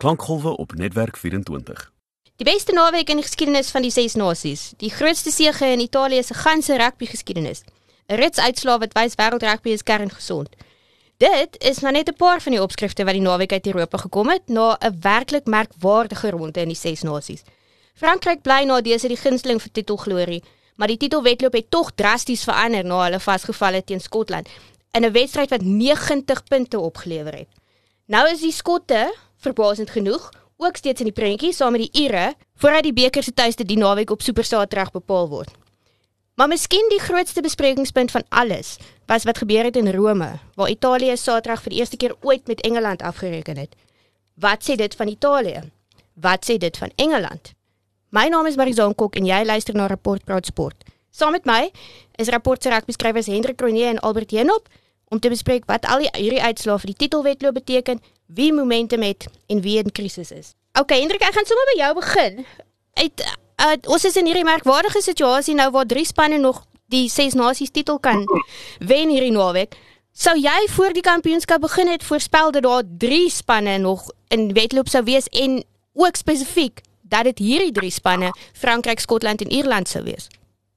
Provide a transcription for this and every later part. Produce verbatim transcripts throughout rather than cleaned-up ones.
Klankgolwe op Netwerk vyf-en-twintig. Die beste naweek in die geskiedenis van die Ses Nasies. Die grootste sege in Italië se ganse rugby geskiedenis. 'n Rits uitslae wat wys wêreldrugby is kerngesond. Dit is maar net 'n paar van die opskrifte wat die naweek uit Europa gekom het na 'n werklik merkwaardige ronde in die Ses Nasies. Frankryk bly na dese die gunsteling vir titelglorie, maar die titelwedloop het tog drasties verander na hulle vasgeval het teen Skotland in 'n wedstryd wat negentig punte opgelewer het. Nou is die Skotte, verbasend genoeg, ook steeds in die prentjie saam met die Ire, voordat die beker se tuiste die naweek op Supersaterdag bepaal word. Maar miskien die grootste besprekingspunt van alles was wat gebeur het in Rome, waar Italië Saterdag vir die eerste keer ooit met Engeland afgereken het. Wat sê dit van Italië? Wat sê dit van Engeland? My naam is Marizaan Kok en jy luister na Rapport Praat Sport. Saam met my is Rapport se rugbyskrywers Hendrik Cronje en Albert Heenop om te bespreek wat al die hierdie uitslae vir die titelwedloop beteken, wie momentum het en wie in krisis is. OK Hendrik, ek gaan sommer by jou begin. Uit Uh, ons is in hierdie merkwaardige situasie nou waar drie spanne nog die Ses Nasies titel kan wen hierdie naweek. Sou jy voor die kampioenskap begin het voorspel dat daar drie spanne nog in wedloop sou wees en ook spesifiek dat dit hierdie drie spanne Frankryk, Skotland en Ierland sou wees?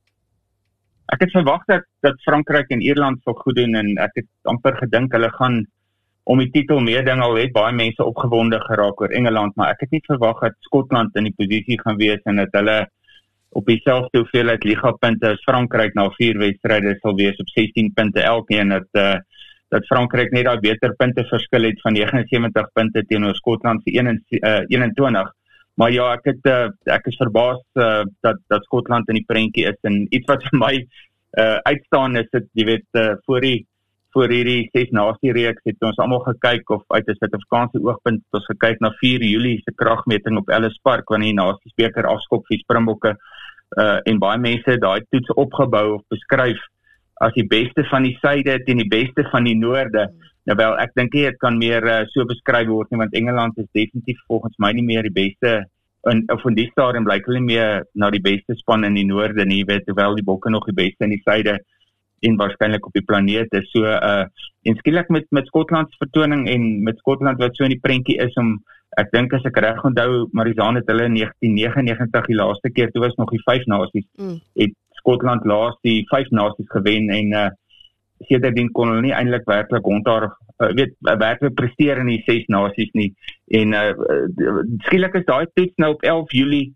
Ek het verwag dat, dat Frankryk en Ierland sal goed doen en ek het amper gedink hulle gaan om die titel meeding, al het baie mense opgewonde geraak oor Engeland, maar ek het nie verwag dat Skotland in die posisie gaan wees en dat hulle op dieselfde hoeveelheid ligapunte as Frankryk na vier wedstryde sal wees op sestien punte elkeen, dat uh, dat Frankryk net daai beter punte verskil het van negenensewentig punte teenoor Skotland se eenentwintig. Maar ja, ek het uh, ek is verbaas uh, dat dat Skotland in die prentjie is en iets wat vir my uh, uitstaan is dit, jy weet, uh, voor die voor hierdie Ses Nasie reeks het ons almal gekyk of uit 'n Suid-Afrikaanse oogpunt het ons gekyk na vier Julie se kragmeting op Ellis Park wanneer die Nasiesbeker afskop vir Springbokke uh, en baie mense het daai toets opgebou of beskryf as die beste van die suide teen die beste van die noorde. Nou wel, ek dink dit kan meer uh, so beskryf word nie, want Engeland is definitief volgens my nie meer die beste in of in die stadium blyk hulle nie meer na die beste span in die noorde nie, weet terwyl die Bokke nog die beste in die suide en waarskynlik op die planeet is. So uh en skielik met met Skotland se vertoning en met Skotland wat so in die prentjie is om ek dink as ek reg onthou Marizaan het hulle in negentien negenennegentig die laaste keer toe was nog die vyf nasies. Mm. Het Skotland laas die vyf nasies gewen en uh sedertdien kon hulle nie eintlik werklik rondhaar uh, weet werklik presteer in die ses nasies nie. En uh skielik is daai toets nou op elf Julie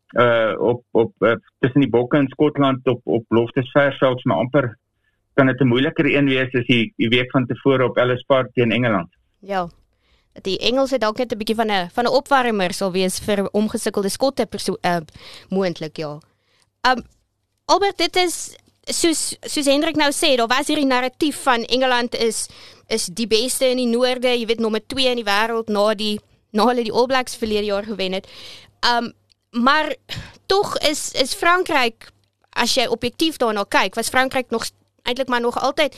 uh op op uh, tussen die Bokke in Skotland op op Loftusversveld, maar amper kan dit 'n moeiliker een wees as die, die week van tevore op Ellis Park teen Engeland. Ja, die Engelse dalk net 'n bietjie van 'n van 'n opwarmer sal wees vir omgesukkelde Skotte uh, moontlik, ja. Um, Albert, dit is, soos, soos Hendrik nou sê, daar was hierdie narratief van Engeland is, is die beste in die noorde, jy weet, nommer twee in die wêreld, na die, na hulle die All Blacks verlede jaar gewen het. Um, maar toch is, is Frankryk, as jy objektief daarna kyk, was Frankryk nog eintlik maar nog altyd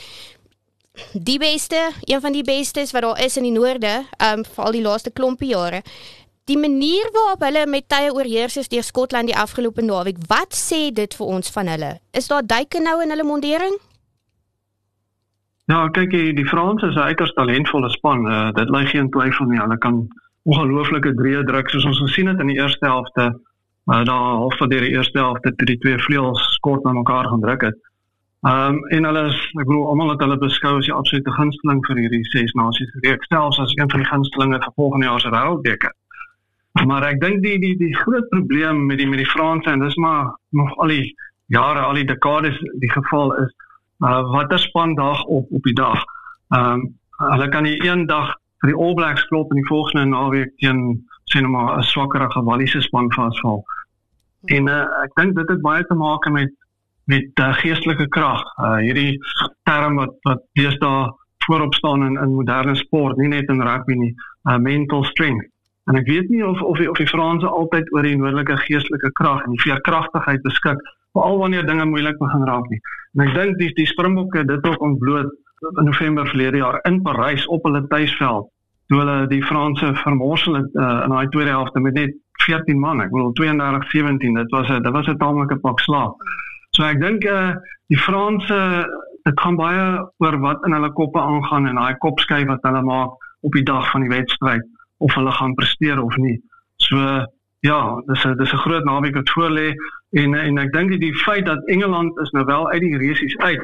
die beste, een van die bestes wat daar is in die noorde, um, vir al die laaste klompie jare. Die manier waarop hulle met tye oorheers is deur Skotland die afgelope naweek, wat sê dit vir ons van hulle? Is daar duike nou in hulle mondering? Ja, kyk, die, die Franse is 'n uiters talentvolle span, uh, dit lê geen twyfel nie, hulle kan ongelooflike drieë druk, soos ons gesien het in die eerste helfte, maar daar half van die eerste helfte toe die twee vleuels kort na mekaar gaan druk het. Um, en hulle is, ek bedoel, almal het hulle beskou as die absolute gunsteling vir hierdie Ses Nasies reeks, selfs as een van die gunstelinge vir volgende jaar se wêreldbeker. Maar ek dink die die die groot probleem met die met die Franse, en dis maar nog al die jare, al die dekades die geval is, uh, watter span dag op op die dag. Um, hulle kan die een dag vir die All Blacks klop en die volgende naweek teen sê nou maar 'n swakkerige Walliese span vasval. En uh, ek dink dit het baie te maak met met uh, geestelike krag. Uh, hierdie term wat wat deesdae voorop staan in in moderne sport, nie net in rugby nie, uh, mental strength. En ek weet nie of of die, of die Franse altyd oor die noordelike geestelike krag en die veerkragtigheid beskik, veral wanneer dinge moeilik begin raak nie. En ek dink die die Springbokke dit ook ontbloot in November verlede jaar in Parys op hulle tuisveld, toe hulle die Franse vermorsel het uh, in daai tweede helfte met net veertien man, ek bedoel tweeëndertig sewentien, dit was 'n dit was 'n tamelike pak slaag. So ek dink uh, die Franse, dit gaan baie oor wat in hulle koppe aangaan en daai kopskyf wat hulle maak op die dag van die wedstryd. of hulle gaan presteer of nie. So ja, dis 'n dis 'n groot naweek wat voor lê en en ek dink die feit dat Engeland is nou wel uit die resies uit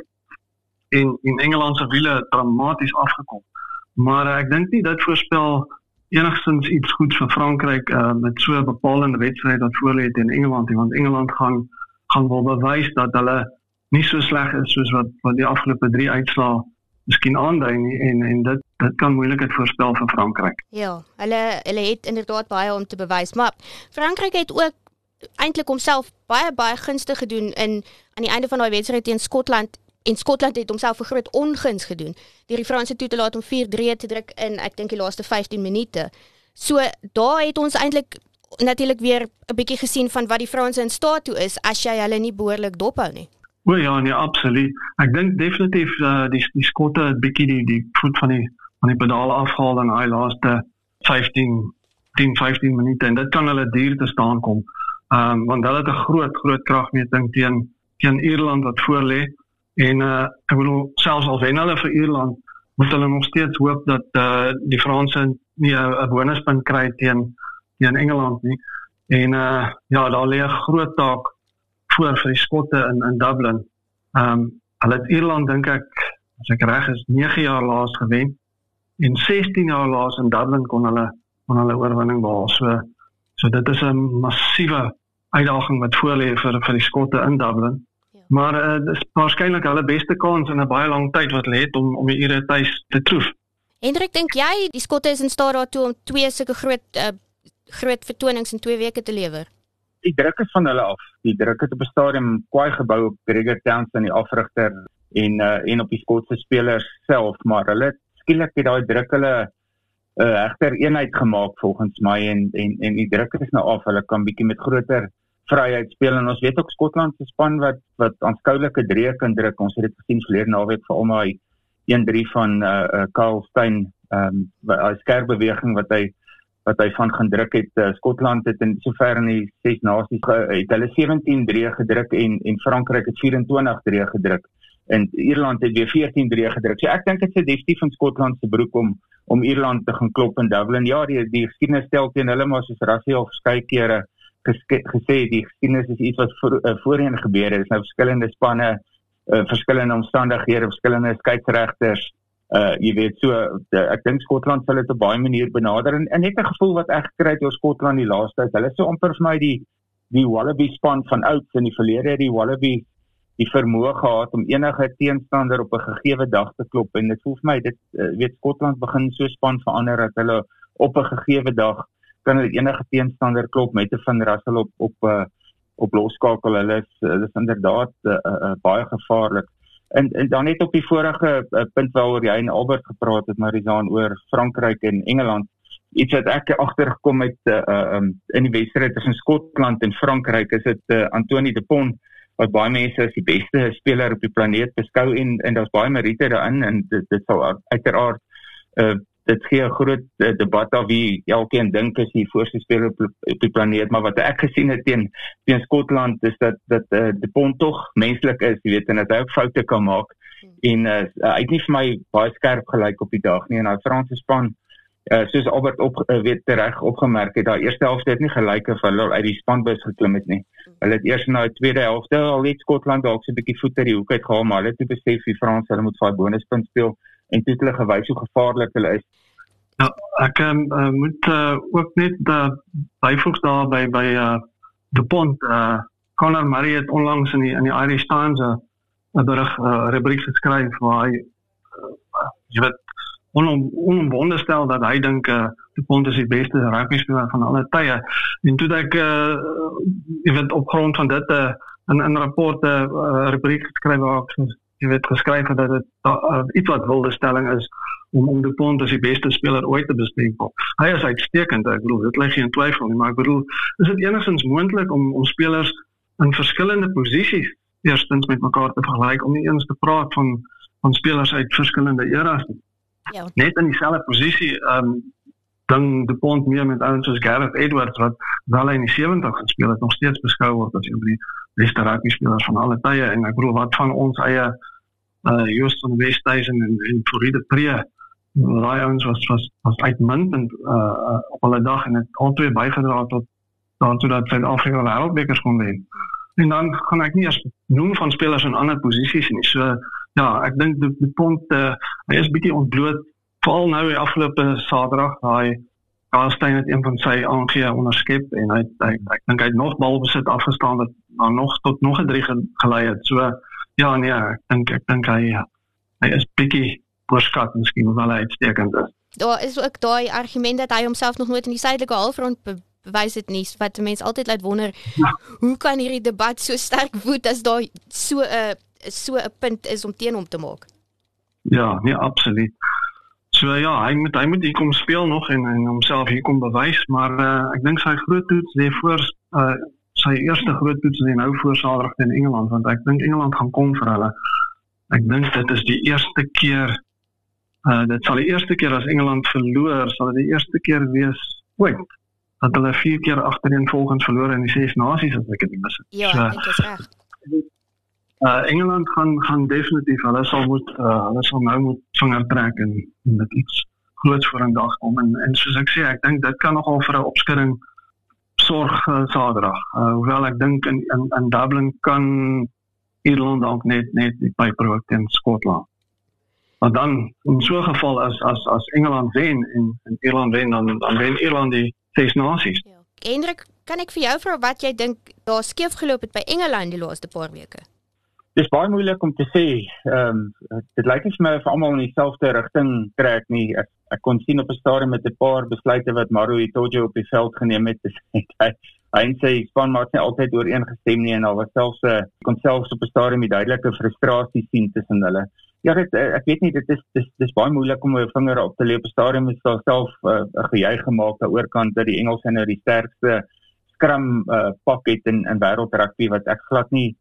en en Engeland se wiele dramaties afgekom. Maar uh, ek dink nie dit voorspel enigstens iets goeds vir Frankryk uh, met so 'n bepalende wedstryd wat voor lê teen Engeland, want Engeland gaan gaan wel bewys dat hulle nie so sleg is soos wat wat die afgelope drie uitslae miskien aandui nie en en dit dit kan moeilikheid voorspel vir Frankryk. Ja, hulle hulle het inderdaad baie om te bewys, maar Frankryk het ook eintlik homself baie baie gunstig gedoen in aan die einde van daai wedstryd teen Skotland. En Skotland het homself 'n groot onguns gedoen deur die Franse toe te laat om vier drie te druk in ek dink die laaste vyftien minute. So daar het ons eintlik natuurlik weer 'n bietjie gesien van wat die Franse in staat toe is as jy hulle nie behoorlik dophou nie. O ja, nee, absoluut. Ek dink definitief uh, die die Skotte het bietjie die die voet van die van die pedaal afgehaal in daai laaste vyftien tien vyftien minute en dit kan hulle duur te staan kom. Ehm um, want hulle het 'n groot groot kragmeting teen teen Ierland wat voor lê. En uh, ek bedoel, selfs al wen hulle vir Ierland, moet hulle nog steeds hoop dat uh, die Franse nie 'n bonuspunt kry teen teen Engeland nie. En uh, ja, daar lê 'n groot taak voor vir die Skotte in in Dublin. Ehm um, hulle het Ierland dink ek, as ek reg is, nege jaar laas gewen en sestien jaar laas in Dublin kon hulle kon hulle oorwinning behaal. So so dit is 'n massiewe uitdaging wat voor lê vir vir die Skotte in Dublin. Maar uh, dis waarskynlik hulle beste kans in 'n baie lang tyd wat hulle het om om die Ire tuis te troef. Hendrik, dink jy die Skotte is in staat daartoe om twee sulke groot uh, groot vertonings in twee weke te lewer? Die druk is van hulle af. Die druk het op 'n stadium kwaai gebou op Gregor Townsend, die afrigter en uh, en op die Skotse spelers self, maar hulle skielik het daai druk hulle uh, egter eenheid gemaak volgens my en en en die druk is nou af. Hulle kan bietjie met groter vryheid speel en ons weet ook Skotland se span wat wat aanskoulike drie kan druk. Ons het dit gesien verlede naweek vir almal hy een drie van uh, uh Carl Stein, ehm um, hy skerp beweging wat hy wat hy van gaan druk het. Uh, Skotland het in sover in die ses nasies uh, het hulle sewentien drie gedruk en en Frankryk het vyf vyf drie gedruk. En Ierland het weer veertien drie gedruk. So ek dink dit is definitief van Skotland se broek om om Ierland te gaan klop in Dublin. Ja, die die geskiedenis stel teen hulle maar soos Rassie al verskeie kere gesê, die geskiedenis is iets wat voor, uh, voorheen gebeur het. Dit is nou verskillende spanne, uh, verskillende omstandighede, verskillende skeieregters. Uh, jy weet so, uh, ek dink Skotland sal dit op baie manier benader en, en net 'n gevoel wat ek gekry het oor Skotland die laaste tyd. Hulle is so amper vir my die die Wallaby span van ouds in die verlede, die Wallaby die vermoë gehad om enige teenstander op 'n gegeewe dag te klop en dit voel vir my dit uh, weet Skotland begin so span verander dat hulle op 'n gegeewe dag kan hulle enige teenstander klop met 'n Van Russell op op uh, op loskakel. Hulle is hulle is inderdaad uh, uh, baie gevaarlik. En en dan net op die vorige uh, punt waaroor jy en Albert gepraat het, Marizaan, oor Frankryk en Engeland. Iets wat ek agtergekom het uh, uh, um, in die wedstryd tussen Skotland en Frankryk is dit uh, Anthony de Pont wat baie mense as die beste speler op die planeet beskou en en daar's baie meriete daarin en dit dit sal uiteraard uh, dit gee 'n groot uh, debat af wie elkeen dink is die voorste speler op, op die planeet, maar wat ek gesien het teen teen Skotland is dat dat uh, de Pont tog menslik is, jy weet, en dat hy ook foute kan maak en uh, hy het nie vir my baie skerp gelyk op die dag nie en hy Franse span uh, soos Albert op uh, weet reg opgemerk het, daai eerste helfte het nie gelyk of hulle uit die spanbus geklim het nie. Hulle het eers na die tweede helfte al net Skotland dalk so 'n bietjie voet uit die hoek uitgehaal, maar hulle het toe besef die Franse hulle moet vir 'n bonuspunt speel en toe het hulle gewys hoe gevaarlik hulle is. Ja, ek um, uh, moet uh, ook net uh, byvoeg daar by by uh, de Pont. Uh, Conor Murray het onlangs in die in die Irish Times 'n uh, berig uh, rubriek geskryf waar hy uh, jy weet onom onomwonde stel dat hy dink uh, de Pont is die beste rugby speler van alle tye. En toe ek uh, jy weet op grond van dit 'n uh, in 'n rapport 'n uh, rubriek geskryf waar ek jy weet geskryf het dat dit uh, iets wat wilde stelling is om om de Pont as die beste speler ooit te bespreek. Hy is uitstekend, ek bedoel, dit lê geen twyfel nie, maar ek bedoel, is dit enigstens moontlik om om spelers in verskillende posisies eerstens met mekaar te vergelyk, om nie eens te praat van van spelers uit verskillende eras nie. Ja. Net in dieselfde posisie, um, dan de Pont meer met ouens soos Gareth Edwards, wat wel in die sewentig gespeel het, nog steeds beskou word as een van die beste rugby spelers van alle tye, en ek bedoel, wat van ons eie uh, Joost van Westhuizen en, en Fourie de Pre, daai ouens was was was uitmuntend uh, uh, op hulle dag en het al twee bygedra tot daartoe dat Suid-Afrika wêreldbekers kon wen. En dan gaan ek nie eers noem van spelers in ander posisies nie. So ja, ek dink die, die punt uh, hy is bietjie ontbloot, veral nou die afgelope Saterdag, daai Karlstein het een van sy aangee onderskep en hy, hy ek dink hy het nog balbesit afgestaan wat nou nog tot nog 'n drie gelei het. So ja nee, ek dink ek dink hy hy is bietjie oorskat miskien hoewel hy uitstekend is. Daar is ook daai argument dat hy homself nog nooit in die suidelike halfrond be bewys het nie, wat mense altyd laat wonder, ja. Hoe kan hierdie debat so sterk woed as daar so 'n so 'n punt is om teen hom te maak? Ja, nee, absoluut. So ja, hy moet hy moet hier kom speel nog en, en homself hier kom bewys, maar uh, ek dink sy groot toets lê voor uh, sy eerste groot toets lê nou voor Saterdag teen Engeland, want ek dink Engeland gaan kom vir hulle. Ek dink dit is die eerste keer uh, dit sal die eerste keer as Engeland verloor, sal dit die eerste keer wees ooit dat hulle vier keer agtereenvolgens verloor in die Ses Nasies as ek dit nie mis het. Ja, so, ek dink dit is reg. Uh, Engeland gaan gaan definitief, hulle sal moet uh, hulle sal nou moet vinger trek en, en met iets groots voor in dag kom en, en soos ek sê, ek dink dit kan nogal vir 'n opskudding sorg uh, Saterdag. Uh, hoewel ek dink in, in in Dublin kan Ierland dalk net net die byprook teen Skotland. Maar dan in so 'n geval as as as Engeland wen en, en Ierland wen dan dan wen Ierland die Ses Nasies. Ja. Hendrik, kan ek vir jou vra wat jy dink daar skeef geloop het by Engeland die laaste paar weke? Dis baie moeilik om te sê. Ehm um, dit lyk nie vir my of almal in dieselfde rigting trek nie. Ek, ek kon sien op 'n stadium met 'n paar besluite wat Maro Itoje op die veld geneem het. Hy hy en sy span maak nie altyd ooreengestem nie en daar was selfs 'n kon selfs op 'n stadium die duidelike frustrasie sien tussen hulle. Ja, dit, ek weet nie, dit is dis dis baie moeilik om 'n vinger op te lê op 'n stadium is daar self 'n uh, gejuig gemaak daaroor kant dat die Engelse nou die sterkste scrum uh, pak het in in wêreldrugby wat ek glad nie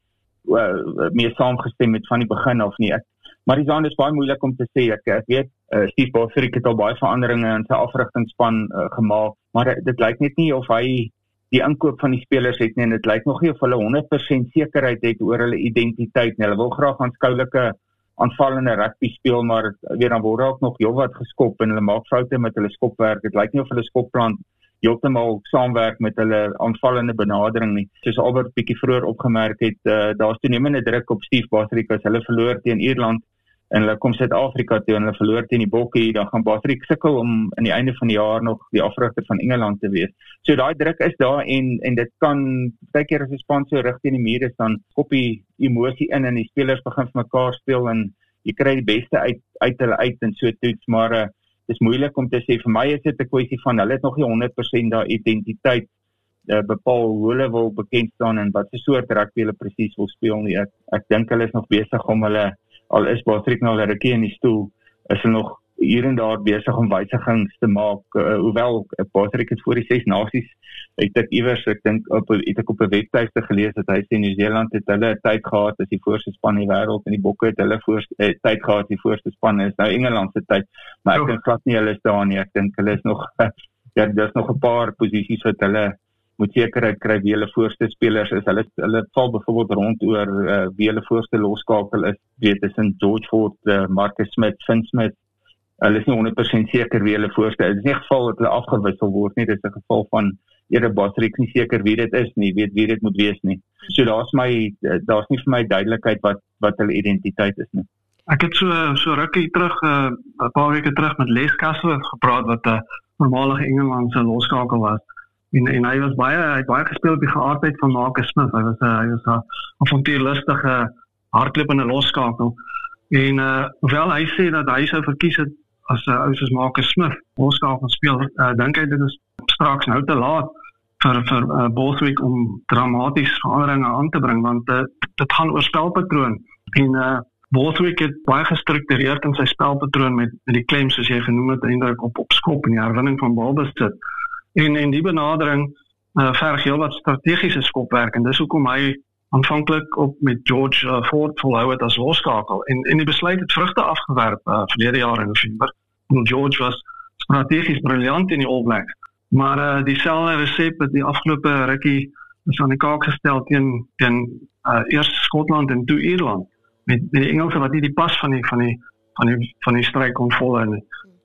uh, meer saamgestem het van die begin af nie. Ek, maar die saak is baie moeilik om te sê. Ek, ek weet uh, Steve Bosrick het al baie veranderinge in sy afrigtingspan uh, gemaak, maar dit, dit lyk net nie of hy die inkoop van die spelers het nie en dit lyk nog nie of hulle honderd persent sekerheid het oor hulle identiteit nie. Hulle wil graag aanskoulike aanvallende rugby speel, maar weer dan word ook nog heelwat geskop en hulle maak foute met hulle skopwerk. Dit lyk nie of hulle skopplan heeltemal saamwerk met hulle aanvallende benadering nie. Soos Albert bietjie vroeër opgemerk het, uh, daar's toenemende druk op Steve Bosrick as hulle verloor teen Ierland en hulle kom Suid-Afrika toe en hulle verloor teen die Bokkie, dan gaan Bosrick sukkel om aan die einde van die jaar nog die afrigter van Engeland te wees. So daai druk is daar en en dit kan baie keer as die span so rig teen die muur is, dan skop die emosie in en die spelers begin vir mekaar speel en jy kry die beste uit uit hulle uit en so toets, maar uh, dis moeilik om te sê. Vir my is dit 'n kwessie van hulle het nog nie honderd persent daai identiteit uh, bepaal hoe hulle wil bekend staan en wat se soort rugby hulle presies wil speel nie. Ek, ek dink hulle is nog besig om hulle, al is Bosrick nou 'n rukkie in die stoel, is hulle nog hier en daar besig om wysigings te maak, uh, hoewel Bosrick het voor die Ses Nasies, ek dink iewers, ek dink op het ek op 'n webtuiste gelees dat hy sê Nieu-Seeland het hulle tyd gehad as die voorste span in die wêreld en die Bokke het hulle voorste eh, tyd gehad die voorste span is nou Engeland se tyd, maar ek dink glad nie hulle is daar nie. Ek dink hulle is nog ja, daar's nog 'n paar posisies wat hulle moet sekerheid kry wie hulle voorste spelers is. Hulle hulle val byvoorbeeld rond oor uh, wie hulle voorste loskakel is, weet tussen George Ford, uh, Marcus Smith, Finn Smith. Hulle is nie honderd persent seker wie hulle voorste is. Dit is nie 'n geval dat hulle afgewissel word nie, dit is 'n geval van eerder Bosrick nie seker wie dit is nie, weet wie dit moet wees nie. So daar's my daar's nie vir my duidelikheid wat wat hulle identiteit is nie. Ek het so so rukkie terug 'n uh, paar weke terug met Les Castle gepraat wat 'n uh, voormalige Engelandse loskakel was. En en hy was baie hy het baie gespeel op die geaardheid van Marcus Smith. Hy was 'n uh, hy was 'n uh, avontuurlustige hardlopende loskakel. En uh, hoewel hy sê dat hy sou verkies het as 'n uh, ou soos Marcus Smith loskakel speel, uh, dink hy dit is straks nou te laat vir vir uh, Bosrick om dramaties veranderinge aan te bring, want uh, dit gaan oor spelpatroon en uh, Bosrick het baie gestruktureerd in sy spelpatroon met, met die klem soos jy genoem het eintlik op op skop en die herwinning van balbesit en en die benadering uh, verg heel wat strategiese skopwerk en dis hoekom hy aanvanklik op met George uh, Ford volhou het as loskakel en en die besluit het vrugte afgewerp uh, verlede jaar in November. En George was strategies briljant in die All Blacks. Maar uh, dieselfde resep het die afgelope rukkie is aan die kaak gestel teen teen uh, eers Skotland en toe Ierland met, met die Engelse wat nie die pas van die van die van die van die stryd kon volhou nie.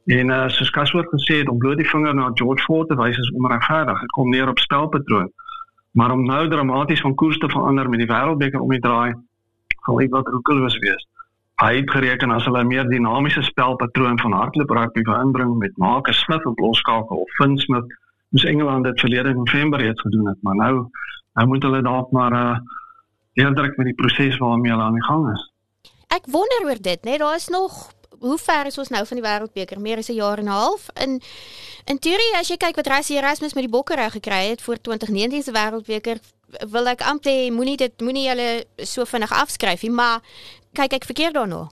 En uh, soos Kaswoord gesê het, om bloot die vinger na George Ford te wys is onregverdig. Dit kom neer op spelpatroon. Maar om nou dramaties van koers te verander met die wêreldbeker om die draai, sal iets wat roekeloos wees. Hy het gereken as hulle 'n meer dinamiese spelpatroon van hardloop rugby wou inbring met Marcus Smith op loskakel of Finn Smith, moes Engeland dit verlede November reeds gedoen het, maar nou, nou moet hulle dalk maar uh, deurdruk met die proses waarmee hulle aan die gang is. Ek wonder oor dit, nee, daar is nog, hoe ver is ons nou van die wêreldbeker? Meer as 'n jaar en 'n half. In in teorie, as jy kyk wat Rassie Erasmus met die bokke reg gekry het vir twintig negentien se wêreldbeker, wil ek amper moenie dit moenie hulle so vinnig afskryf nie, maar kyk ek verkeerd daarna.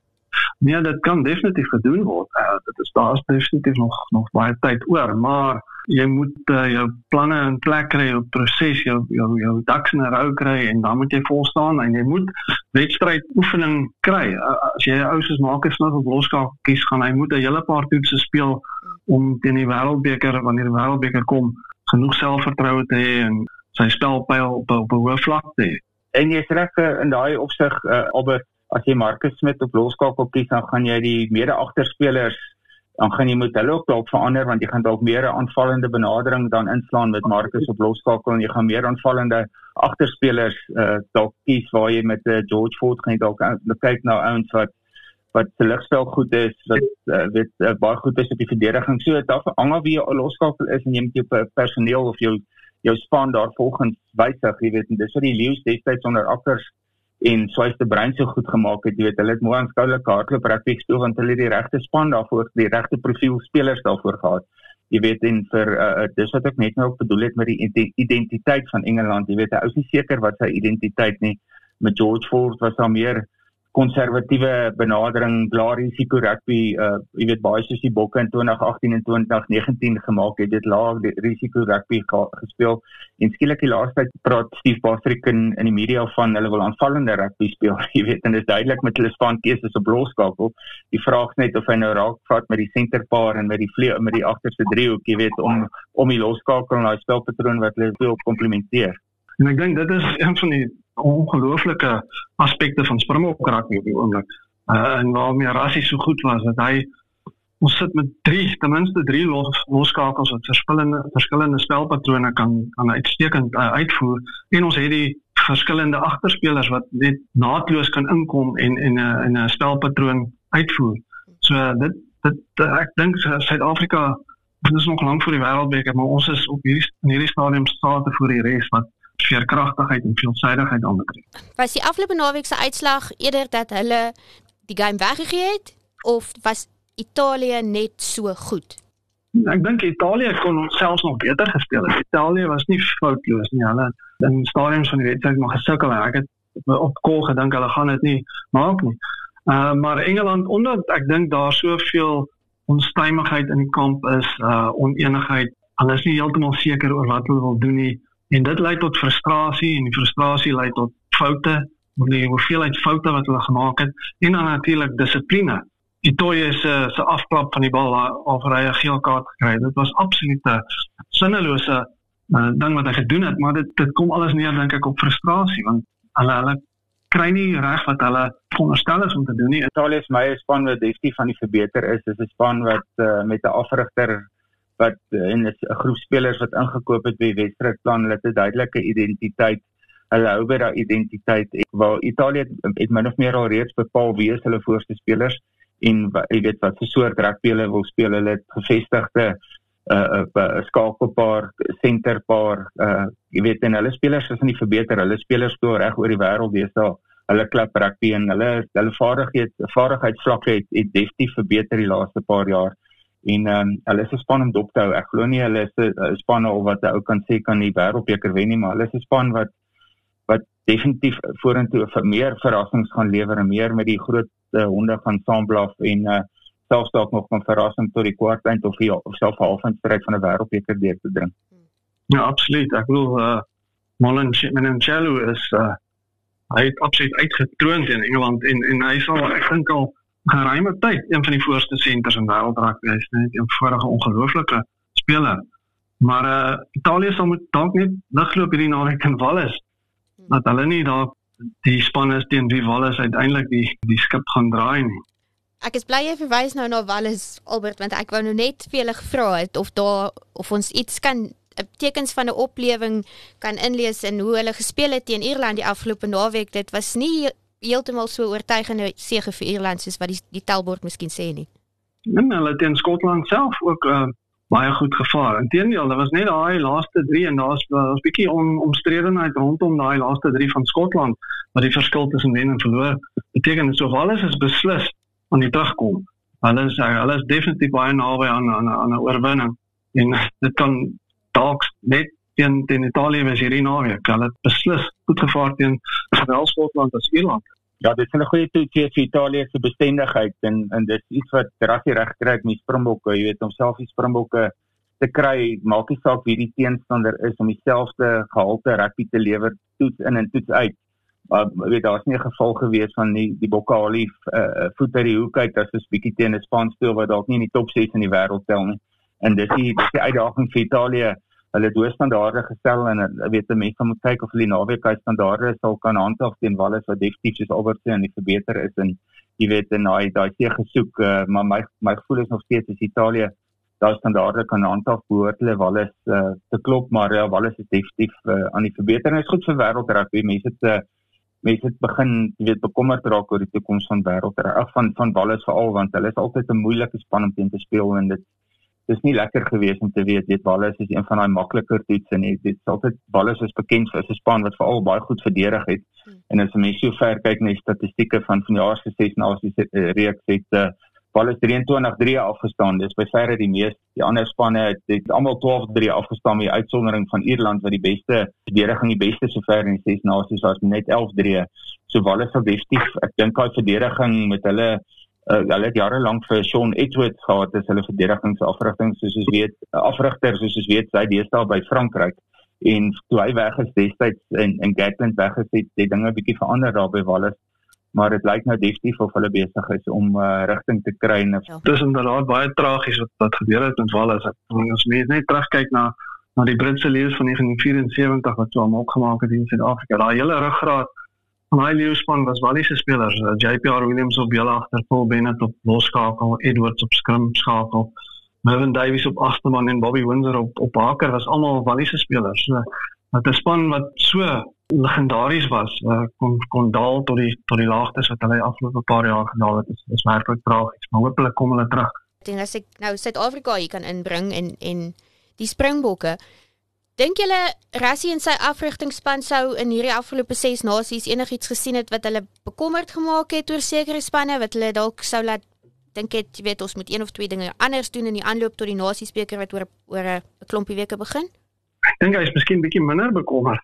Nee, dit kan definitief gedoen word. Uh, dit is daar is definitief nog nog baie tyd oor, maar jy moet uh, jou planne in plek kry, jou proses, jou jou jou ducks in 'n rou kry en dan moet jy vol staan en jy moet wedstryd oefening kry. Uh, as jy 'n ou soos Marcus Smith op loskakel kies, gaan hy moet 'n hele paar toetse speel om teen die wêreldbeker, wanneer die wêreldbeker kom, genoeg selfvertroue te hê en sy spelpyl op op 'n hoë vlak te hê. En jy's reg uh, in daai opsig, uh, Albert, as jy Marcus Smith op loskakel kies, dan gaan jy die mede-agterspelers, dan gaan jy moet hulle ook dalk verander, want jy gaan dalk meer 'n aanvallende benadering dan inslaan met Marcus op loskakel, en jy gaan meer aanvallende agterspelers uh, dalk kies, waar jy met uh, George Ford gaan jy dalk kyk na ouens wat wat se ligspel goed is, wat uh, weet, uh, baie goed is op die verdediging. So, daar hang af wie jou loskakel is, en jy moet jou personeel of jou jou span daar volgens wysig, jy weet, en dis wat die Leeu's destyds onder Akkers en Swys de Bruin so goed gemaak het, jy weet, hulle het mooi aanskoulike hardloop rugby gespeel, want hulle het die regte span daarvoor, die regte profiel spelers daarvoor gehad, jy weet, en vir, uh, dis wat ek net nou ook bedoel het met die identiteit van Engeland, jy weet, hy is nie seker wat sy identiteit nie, met George Ford was daar meer konservatiewe benadering, lae risiko rugby, uh, jy weet, baie soos die Bokke in twintig agtien en twintig negentien gemaak het, dit lae risiko rugby gespeel, en skielik die laaste tyd praat Steve Bastrik in, in die media van, hulle wil aanvallende rugby speel, jy weet, en dit is duidelik met hulle spankeuses op loskakel, die vraag is net of hy nou raakvat met die centerpaar en met die vlee, met die agterste driehoek, jy weet, om, om die loskakel en die spelpatroon wat hulle veel komplementeer. En ek dink dit is een van die ongelooflike aspekte van Springbok rugby op die oomblik. Uh, en waarmee Rassie so goed was, dat hy, ons sit met drie, ten minste drie los, loskakels wat verskillende, verskillende spelpatrone kan, kan uitstekend uh, uitvoer, en ons het die verskillende agterspelers wat net naadloos kan inkom en en 'n en 'n spelpatroon uitvoer. So uh, dit dit uh, ek dink Suid-Afrika, dit is nog lank voor die wêreldbeker, maar ons is op hierdie in hierdie stadium state voor die res wat veerkragtigheid en veelsidigheid aanbetref. Was die afgelope naweek se uitslag eerder dat hulle die game weggegee het, of was Italië net so goed? Ek dink Italië kon selfs nog beter gespeel het. Italië was nie foutloos nie. Hulle in stadiums van die wedstryd maar gesukkel. Ek het op kol gedink hulle gaan dit nie maak nie. Uh, maar Engeland, omdat ek dink daar soveel onstuimigheid in die kamp is, uh, onenigheid, hulle is nie heeltemal seker oor wat hulle wil doen nie. En dit lei tot frustrasie, en die frustrasie lei tot foute, die hoeveelheid foute wat hulle gemaak het, en dan natuurlik dissipline. Itoye se se afklap van die bal of hy 'n geel kaart gekry. Dit was absoluut 'n sinnelose uh, ding wat hy gedoen het, maar dit dit kom alles neer dink ek op frustrasie, want hulle hulle kry nie reg wat hulle veronderstel is om te doen nie. Italië is my span wat definitief van die verbeter is. Dit is 'n span wat uh, met 'n afrigter wat en 'n groep spelers wat ingekoop het by die wedstrydplan, hulle het 'n duidelike identiteit. Hulle hou by daai identiteit. Waar Italië het, het min of meer al reeds bepaal wie is hulle voorste spelers en jy weet wat se soort rugby hulle wil speel. Hulle het gevestigde uh, uh, skakelpaar, centerpaar, uh, jy weet, en hulle spelers is nie verbeter. Hulle spelers speel reg oor die wêreld deesdae. Hulle klap rugby en hulle hulle vaardigheid vaardigheidsvlakke het, het definitief verbeter die laaste paar jaar. En um, hulle is 'n span om dop te hou. Ek glo nie hulle is 'n span of wat 'n ou kan sê kan die wêreldbeker wen nie, maar hulle is 'n span wat wat definitief vorentoe vir meer verrassings gaan lewer en meer met die groot uh, honde gaan saamblaf en uh, selfs dalk nog 'n verrassing tot die kwartfinale of, ja, of selfs 'n halffinale van 'n wêreldbeker deur te dring. Ja, absoluut. Ek bedoel uh, Molen Menchelu is uh, hy het absoluut uitgetroond in Engeland en en hy sal ek dink al geruime tyd een van die voorste senters in wêreldrugby is, net 'n vorige ongelooflike speler. Maar uh, Italië sal moet dalk net ligloop hierdie naweek in Wallis, dat hulle nie daar die span is teen wie Wallis uiteindelik die die skip gaan draai nie. Ek is bly jy verwys nou na Wallis, Albert, want ek wou nou net vir julle gevra het of daar of ons iets kan tekens van 'n oplewing kan inlees in hoe hulle gespeel het teen Ierland die afgelope naweek. Dit was nie heeltemal so oortuigende sege vir Ierland soos wat die, die tellbord miskien sê nie. En hulle teen Skotland self ook uh, baie goed gevaar. Inteendeel, dit was net daai laaste drie en daar's 'n bietjie om, omstredenheid rondom daai laaste drie van Skotland wat die verskil tussen wen en verloor beteken. So alles is beslis aan die terugkom. Hulle is hulle is definitief baie naby aan aan aan 'n oorwinning en dit kan dalk net teen teen Italië was hierdie naweek. Hulle het beslis goed gevaar teen sowel Skotland as Ierland. Ja, dit is 'n goeie toets vir Italië se bestendigheid en en dis iets wat Rassie reg kry het met Springbokke, jy weet, om self die Springbokke te kry, maak nie saak wie die teenstander is om dieselfde gehalte rugby te lewer, toets in en toets uit. Maar weet daar's nie 'n geval gewees van die die Bokke haal die uh, voet uit die hoek uit as 'n bietjie teen 'n span speel wat dalk nie in die top ses in die wêreld tel nie. En dis die dis die uitdaging vir Italië. Hulle het hoë standaarde gestel en ek weet mense moet kyk of hulle die naweek hy standaarde sal kan handhaaf teen Wallis wat definitief soos Albert sê en die verbeter is en jy weet en daai daai see gesoek uh, maar my my gevoel is nog steeds as Italië daai standaarde kan handhaaf behoort hulle Wallis uh, te klop maar ja Wallis is definitief uh, aan die verbeter en is goed vir wêreldrugby. Mense het uh, mense het begin jy weet bekommerd raak oor die toekoms van wêreldrugby af van van Wallis veral want hulle is altyd 'n moeilike span om teen te speel en dit Dit is nie lekker geweest om te weet, dit Wallis is een van daai makliker toets en dit is altyd Wallis is bekend as 'n span wat veral baie goed verdedig het. Hmm. En as 'n mens so ver kyk na die statistieke van vanjaar se ses nasies reeks het uh, Wallis drieëntwintig drie afgestaan. Dis by verre die meeste. Die ander spanne het, het almal twaalf drie afgestaan met die uitsondering van Ierland wat die beste verdediging die beste sover in die ses nasies was met elf drie. So Wallis sal definitief, ek dink daai verdediging met hulle Uh, hulle het jarelang vir Sean Edwards gehad as hulle verdedigingsafrigting soos ons weet, afrigter soos ons weet, hy deesdae by Frankryk en toe hy weg is destyds en en Gatland weg is, het die dinge 'n bietjie verander daar by Wallis, maar dit lyk nou definitief of hulle besig is om uh, rigting te kry. Ja. Dis inderdaad baie tragies wat wat gebeur het met Wallis. As mens net terugkyk na na die Britse leeu's van negentien vyf-en-sewentig wat so almal opgemaak het in Suid-Afrika, daai hele ruggraat van hy leeuwspan was Walliese spelers, uh, J P R Williams op beel agter, Paul Bennett op loskakel, Edwards op skrim skakel, Mervyn Davies op agterman en Bobby Windsor op op haker was almal Walliese spelers. So, wat 'n span wat so legendaries was, uh, kon kon daal tot die tot die laagtes wat hulle afgelope paar jaar gedaal het. Dit is werklik tragies, maar hopelik kom hulle terug. Ek dink as ek nou Suid-Afrika hier kan inbring en en die Springbokke. Dink julle Rassie en sy afrigtingspan sou in hierdie afgelope ses nasies enigiets gesien het wat hulle bekommerd gemaak het oor sekere spanne wat hulle dalk sou laat dink het, jy weet, ons moet een of twee dinge anders doen in die aanloop tot die Nasiesbeker wat oor oor 'n klompie weke begin? Ek dink hy is miskien bietjie minder bekommerd.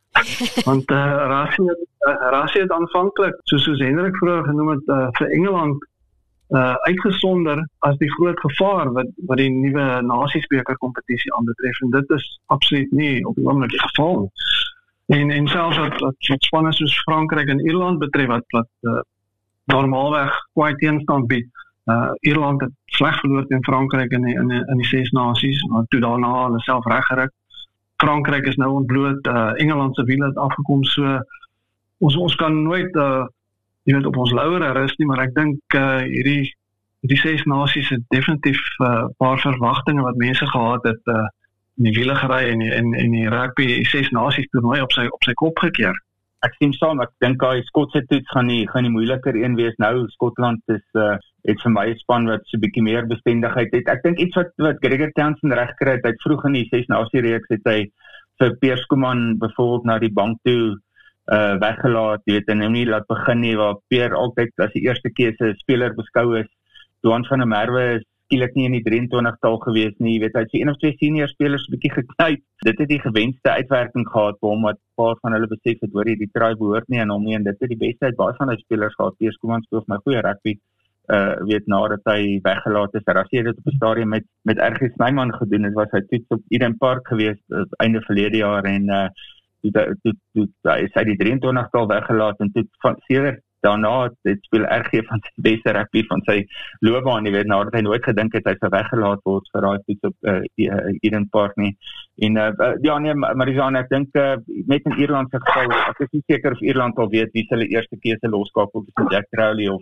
Want uh, Rassie het uh, Rassie het aanvanklik, soos soos Hendrik vroeër genoem het, uh, vir Engeland uh, uitgesonder as die groot gevaar wat wat die nuwe Nasiesbeker kompetisie aanbetref en dit is absoluut nie op die oomblik die geval. En en selfs wat wat, wat spanne soos Frankryk en Ierland betref wat wat uh, normaalweg kwai teenstand bied. Uh, Ierland het sleg verloor teen Frankryk in die, in die, in die ses nasies, maar toe daarna hulle self reggeruk. Frankryk is nou ontbloot, uh, Engeland se wiele het afgekom, so ons ons kan nooit uh, jy weet op ons lauwere rus nie, maar ek dink uh, hierdie hierdie ses nasies het definitief 'n uh, paar verwagtinge wat mense gehad het uh, in die wiele gery en en en die rugby ses nasies toernooi op sy op sy kop gekeer. Ek sien saam, ek dink daai Skotse toets gaan nie gaan nie moeiliker een wees nou. Skotland is uh, het vir my 'n span wat so 'n bietjie meer bestendigheid het. Ek dink iets wat wat Gregor Townsend reg gekry het, hy het vroeg in die ses nasie reeks het hy vir Piers Kuman byvoorbeeld na die bank toe uh, weggelaat, jy weet, en hom nie laat begin nie, waar Pierre altyd as die eerste keuse speler beskou is. Johan van der Merwe is skielik nie in die drieëntwintigtal gewees nie, jy weet, hy het sy een of twee senior spelers 'n bietjie geknyp. Dit het die gewenste uitwerking gehad vir hom, wat paar van hulle besef het, hoor jy, die try behoort nie aan hom nie, en dit het die beste uit baie van hy spelers gehad. Piers Kuman speel vir my goeie rugby, uh, weet, nadat hy weggelaat is. Rassie het dit op 'n stadium met, met R G Snyman gedoen, het was hy toets op Eden Park gewees, uh, einde verlede jaar, en uh, toe, toe, toe, toe hy sy die drieëntwintigtal weggelaat, en toe van seker daarna het speel R G van sy beste rugby van sy loopbaan, jy weet, nadat hy nooit gedink het hy sou weggelaat word vir daai toets op uh, Eden Park nie. En uh, ja nee, Marizane, ek dink uh, met in Ierland se geval, ek is nie seker of Ierland al weet wie hulle eerste keuse loskakel, of Jack Crowley of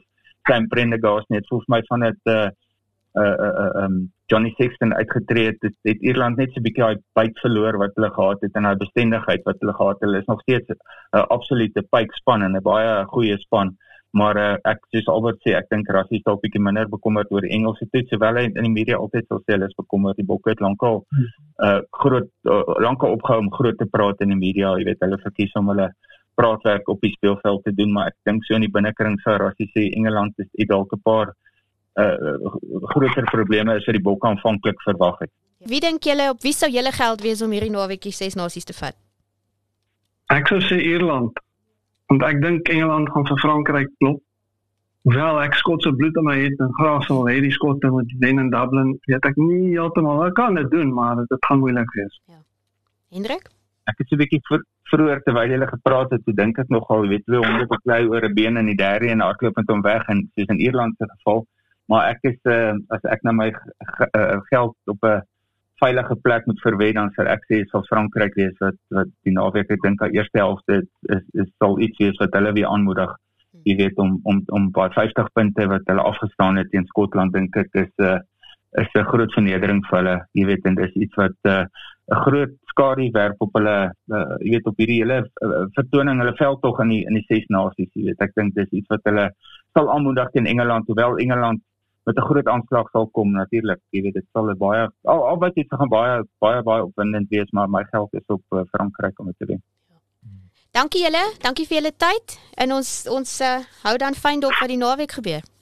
Sam Prendergast nie, het volgens my van het uh, uh, uh, um, Johnny Sexton uitgetree het, het, het Ierland net so 'n bietjie hy byt verloor wat hulle gehad het en hy bestendigheid wat hulle gehad het. Hulle is nog steeds 'n uh, absolute pykspan en 'n baie goeie span. Maar uh, ek soos Albert sê, ek dink Rassie is dalk bietjie minder bekommerd oor die Engelse toets, terwyl hy in die media altyd sal sê hulle is bekommerd. Die Bokke het lankal uh, groot uh, lankal opgehou om groot te praat in die media. Jy weet, hulle verkies om hulle praatwerk op die speelveld te doen, maar ek dink so in die binnekring sou Rassie sê Engeland is het dalk 'n paar uh, groter probleme as wat die Bokke aanvanklik verwag het. Wie dink julle op wie sou julle geld wees om hierdie naweekie Ses Nasies te vat? Ek sou sê Ierland. Want ek dink Engeland gaan vir Frankryk klop. Hoewel ek Skotse bloed in my het en graag sal hê die Skotte moet wen in Dublin, weet ek nie heeltemal. Ek kan dit doen, maar dit gaan moeilik wees. Ja. Hendrik? Ek het so 'n bietjie vir, vroeër terwyl jy gepraat het, toe dink ek nogal, jy weet, tweehonderd beklei oor 'n been in die derde en hardloop met hom weg en soos in Ierland se geval, maar ek is uh, as ek nou my uh, geld op 'n veilige plek moet verwed, dan sal ek sê sal Frankryk wees wat wat die naweek ek dink aan eerste helfte is, is is sal iets wees wat hulle weer aanmoedig. Jy weet om om om by vyftig punte wat hulle afgestaan het teen Skotland, dink ek is 'n uh, is 'n groot vernedering vir hulle. Jy weet, en dis iets wat 'n uh, groot skadu werp op hulle uh, jy weet op hierdie hele uh, vertoning, hulle veldtog in die in die Ses Nasies. Jy weet, ek dink dis iets wat hulle sal aanmoedig teen Engeland, hoewel Engeland met 'n groot aanslag sal kom natuurlik. Jy weet, dit sal baie al albei dit gaan baie baie baie opwindend wees, maar my geld is op uh, Frankryk om dit te doen. Dankie julle, dankie vir julle tyd en ons ons uh, hou dan fyn dop wat die naweek gebeur.